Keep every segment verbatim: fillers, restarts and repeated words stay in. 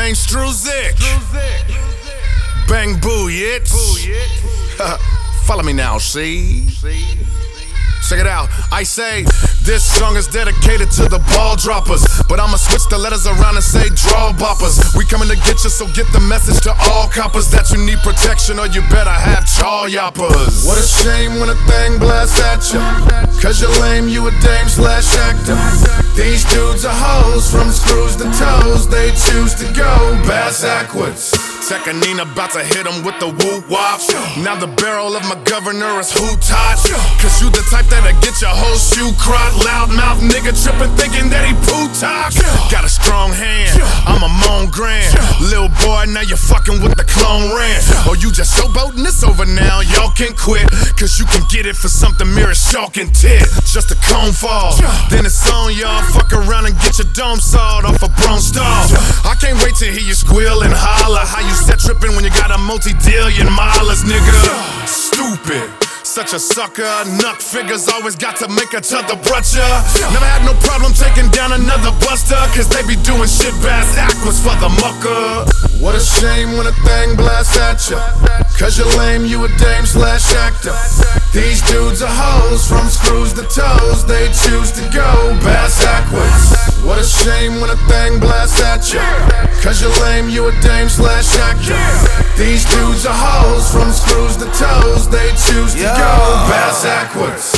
main Struzik. Bang boo yit. Follow me now, see? Check it out, I say this song is dedicated to the ball droppers, but I'ma switch the letters around and say draw boppers. We coming to get you, so get the message to all coppers that you need protection or you better have chaw yoppers. What a shame when a thing blasts at you, cause you're lame, you a dame slash actor. These dudes are hoes from screws to toes, they choose to go bass backwards. Tekanina about to hit him with the woo-wop. Now the barrel of my governor is who-tot. Cause you the type that'll get your whole shoe crot. Loudmouth nigga trippin' thinking that he poo-talk. Got a strong hand, I'm a moan grand. Lil' boy, now you're fucking with the clone ran. Or you just showboatin', it's over now, y'all can quit. Cause you can get it for something mere as chalk and tit. Just a cone fall, then it's on y'all. Fuck around and get your dome sawed off a bronze stall. I can't wait to hear you squeal and holler. How you set trippin' when you got a multi-dillion milers, nigga? Stupid. Such a sucker, nut figures always got to make each other brutcha. Never had no problem taking down another buster, cause they be doing shit bass backwards for the mucker. What a shame when a thing blasts at you, cause you're lame, you a dame slash actor. These dudes are hoes from screws to toes, they choose to go bass backwards. What a shame when a thing blasts at you, cause you're lame, you a dame slash actor. These dudes are hoes from screws to toes, they choose to go bass backwards.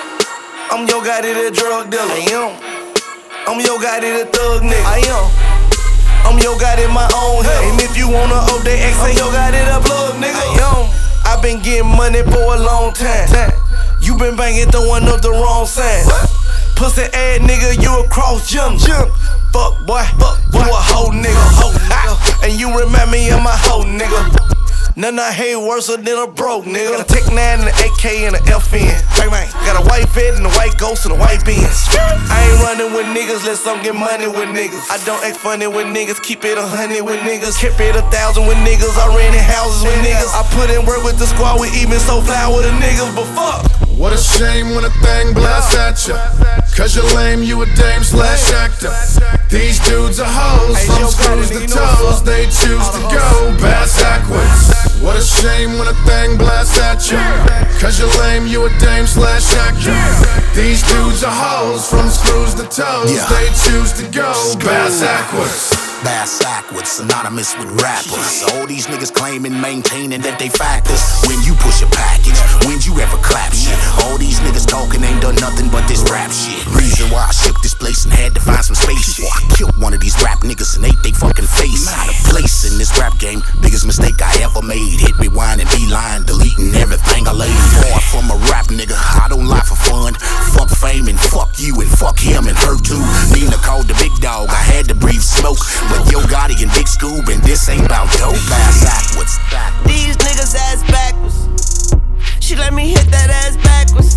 I'm your guy to the drug dealer. I am. I'm your guy to the thug nigga. I am. I'm your guy in my own head. And if you wanna O D X, I'm your guy to the plug nigga. I am. I've been getting money for a long time. You been banging, throwing up the wrong sign. Pussy ass nigga, you a cross jump. Fuck boy, fuck boy, you a hoe nigga. Hoe nigga. And you remind me of my hoe nigga. None I hate worse than a broke nigga. Got a Tech nine and an A K and an F N. Got a white vet and a white ghost and a white Benz. I ain't running with niggas, let's some get money with niggas. I don't act funny with niggas, keep it a hundred with niggas. Keep it a thousand with niggas, I rented houses with niggas. I put in work with the squad, we even so fly with the niggas, but fuck. What a shame when a thing blasts at you, cause you're lame, you a dame slash actor. These dudes are hoes from screws to toes, they choose to go bass backwards. What a shame when a thing blasts at you, cause you're lame, you a dame slash actor. These dudes are hoes from screws to toes, yeah. They choose to go bass backwards. Bass backwards, synonymous with rappers. All these niggas claiming, maintaining that they factors. When you push a package, when you ever clap shit. All these niggas talking ain't done nothing but this rap shit. Reason why I shook this place and had to find some space. Before I killed one of these rap niggas and ate they fucking face. Out of place in this rap game, biggest mistake I ever made. Hit rewind and beeline, deleting everything I laid. Far from a rap nigga, I don't lie for fun. Fuck fame and fuck you and fuck him and her too. Nina called the big dog, I had to breathe smoke. But Yo Gotti and Big Scoob and this ain't bout dope. Ass backwards, backwards. These niggas ass backwards. She let me hit that ass backwards.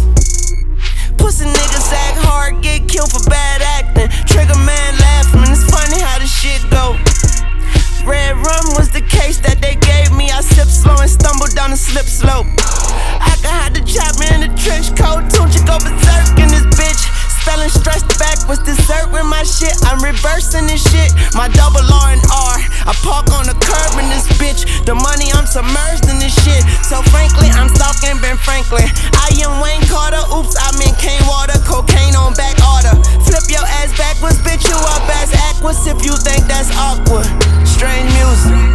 Pussy niggas act hard, get killed for bad acting. Trigger man laughing, it's funny how this shit go. Red rum was the case that they gave me. I sipped slow and stumbled down the slip slope. I can hide the chopper in the trench coat. Tunchi go berserk in this bitch. Spelling stressed backwards, dessert with my shit. I'm reversing this shit. My double R and R. I park on the curb in this bitch. The money, I'm submerged in this shit. So frankly, I'm stalking Ben Franklin. I am Wayne Carter. Oops, I'm in cane water. Cocaine on back order. Flip your ass backwards, bitch. You up ass backwards if you think that's awkward. Strange music.